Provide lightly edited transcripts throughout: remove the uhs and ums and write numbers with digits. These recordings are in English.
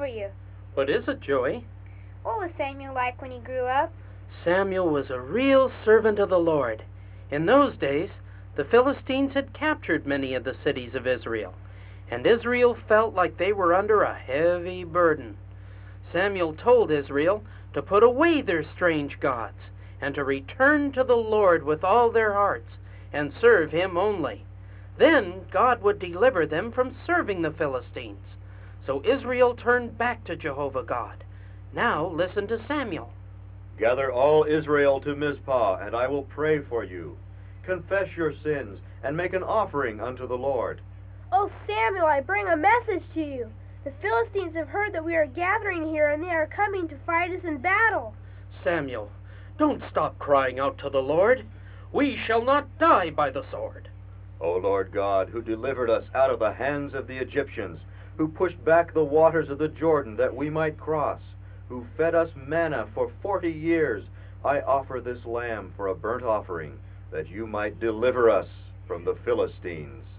for you. What is it, Joey? What was Samuel like when he grew up? Samuel was a real servant of the Lord. In those days, the Philistines had captured many of the cities of Israel, and Israel felt like they were under a heavy burden. Samuel told Israel to put away their strange gods and to return to the Lord with all their hearts and serve him only. Then God would deliver them from serving the Philistines. So Israel turned back to Jehovah God. Now listen to Samuel. Gather all Israel to Mizpah, and I will pray for you. Confess your sins, and make an offering unto the Lord. Oh, Samuel, I bring a message to you. The Philistines have heard that we are gathering here, and they are coming to fight us in battle. Samuel, don't stop crying out to the Lord. We shall not die by the sword. O Lord God, who delivered us out of the hands of the Egyptians, who pushed back the waters of the Jordan that we might cross, who fed us manna for 40 years, I offer this lamb for a burnt offering, that you might deliver us from the Philistines.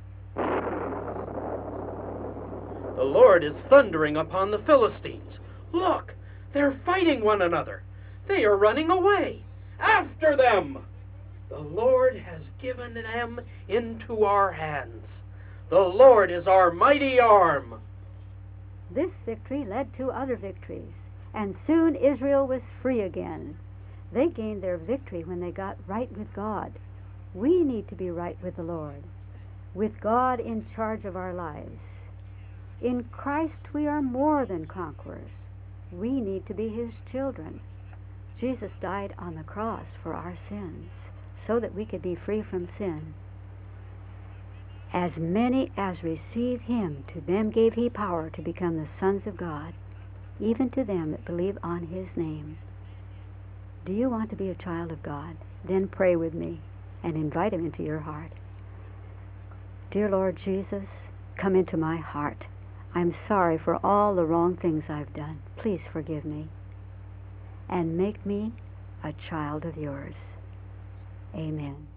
The Lord is thundering upon the Philistines. Look, they're fighting one another. They are running away. After them! The Lord has given them into our hands. The Lord is our mighty arm. This victory led to other victories, and soon Israel was free again. They gained their victory when they got right with God. We need to be right with the Lord, with God in charge of our lives. In Christ we are more than conquerors. We need to be his children. Jesus died on the cross for our sins so that we could be free from sin. As many as receive him, to them gave he power to become the sons of God, even to them that believe on his name. Do you want to be a child of God? Then pray with me and invite him into your heart. Dear Lord Jesus, come into my heart. I'm sorry for all the wrong things I've done. Please forgive me and make me a child of yours. Amen.